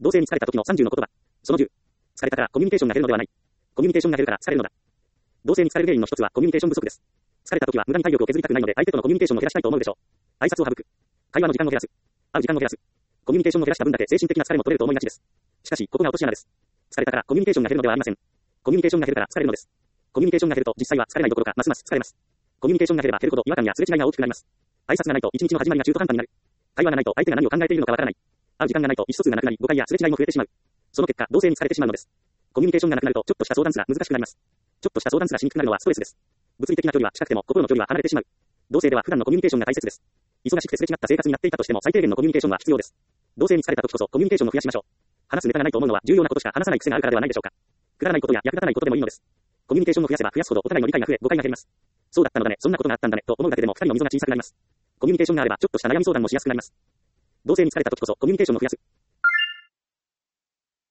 同性に疲れた時の30の言葉。その10。疲れたからコミュニケーションが減るのではない。コミュニケーションが減るから疲れるのだ。同性に疲れる原因の一つはコミュニケーション不足です。疲れた時は無駄に体力を削りたくないので相手とのコミュニケーションを減らしたいと思うでしょう。挨拶を省く。会話の時間を減らす。会う時間を減らす。コミュニケーションを減らした分だけ精神的な疲れも取れると思いがちです。しかし、ここが落とし穴です。疲れたからコミュニケーションが減るのではありません。コミュニケーションが減るから疲れるのです。コミュニケーションが減ると実際は疲れないどころかますます疲れます。コミュニケーションが減れば減るほど違和感やすれ違いが大きくなります。挨拶がないと一日の始まりが中途半端になる。会話がないと相手が何を考えているのかわからない。会う時間がないと意思疎通がなくなり誤解やすれ違いも増えてしまう。その結果、同性に疲れてしまうのです。コミュニケーションがなくなるとちょっとした相談すら難しくなります。ちょっとした相談すらしにくくなるのはストレスです。物理的な距離は近くても心の距離は離れてしまう。同性では普段のコミュニケーションが大切です。忙しくてすれ違った生活になっていたとしても最低限のコミュニケーションは必要です。同性に疲れた時こそコミュニケーションを増やしましょう。話すネタがないと思うのは重要なことしか話さない癖があるからではないでしょうか。くだらないことや役立たないことでもいいのです。コミュニケーションを増やせば増やすほどお互いの理解が増え誤解が減ります。そうだったのだね、そんなことがあったんだねと思うだけでも二人の溝が小さくなります。コミュニケーションがあればちょっとした悩み相談もしやすくなります。同性に疲れた時こそコミュニケーションを増やす。